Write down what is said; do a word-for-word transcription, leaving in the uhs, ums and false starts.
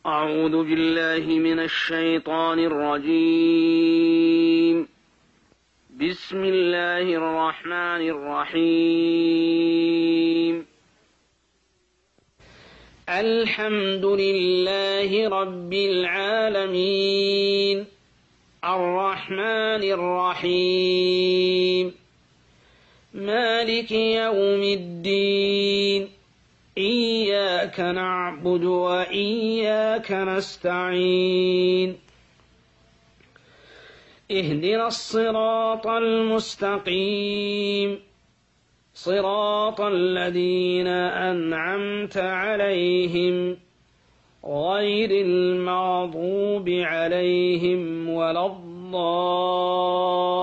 أعوذ بالله من الشيطان الرجيم. بسم الله الرحمن الرحيم. الحمد لله رب العالمين الرحمن الرحيم مالك يوم الدين إياك نعبد وإياك نستعين اهدنا الصراط المستقيم صراط الذين أنعمت عليهم غير المغضوب عليهم ولا الضالين